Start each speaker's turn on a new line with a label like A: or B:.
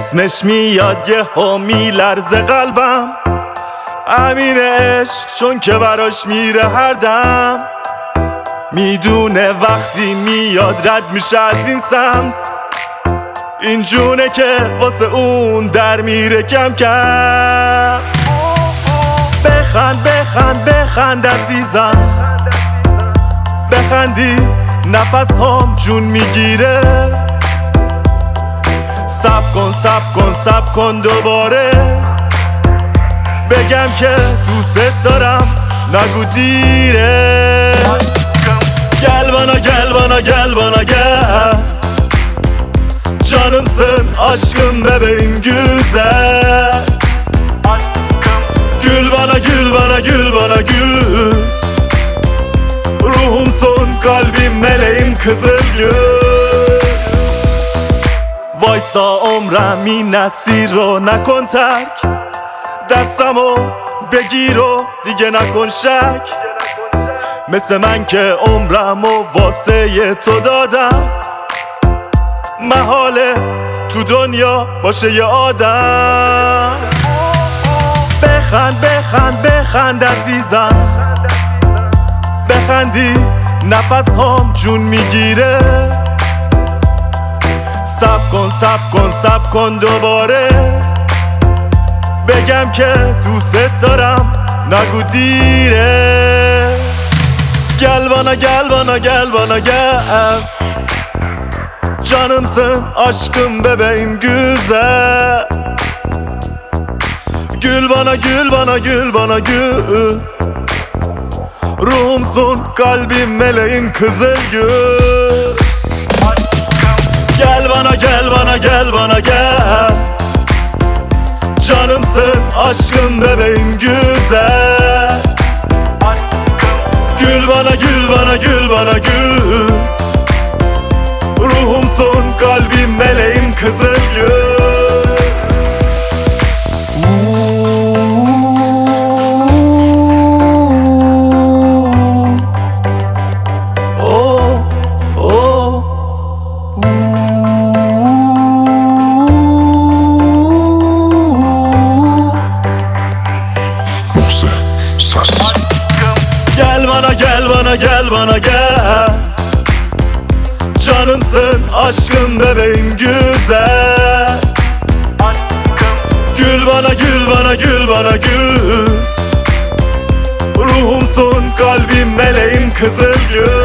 A: اسمش میاد یه ها میلرزه قلبم، امین عشق چون که براش میره هر دم. میدونه وقتی میاد رد میشه از این سمت، این جونه که واسه اون در میره کم کم. بخند بخند بخند عزیزم، بخندی نفس هم جون میگیره. سب کن سب کن سب کن دوباره، بگم که دوست دارم نگو دیره. گلبانا گلبانا گلبانا گل، canımsın aşkım bebeğim güzel. Gül bana gül bana gül bana gül, ruhumsun kalbim meleğim kızıl gül. Vaysa عمرم این نسیر رو نکن ترک، دستمو بگیر و دیگه نکن شک. مثل من که عمرمو واسه تو دادم، محاله تو دنیا باشه یه آدم. بخند بخند بخند عزیزم، بخندی نفس هم جون میگیره. سب کن سب کن سب کن دوباره، بگم که دوست دارم نگو دیره. گل bana gel bana gel bana gel، canımsın aşkım bebeğim güzel. Gül bana gül bana gül bana gül, ruhumsun kalbim meleğin kızıl gül. Gel bana gel bana gel bana gel, canımsın aşkım bebeğim güzel. Gül bana gül bana gül bana gül, ruhumsun kalbim meleğim kızıl gül. Gel bana gel bana gel bana gel, canımsın aşkım bebeğim güzel. Gül bana gül bana gül bana gül, ruhumsun kalbim meleğim kızıl gül.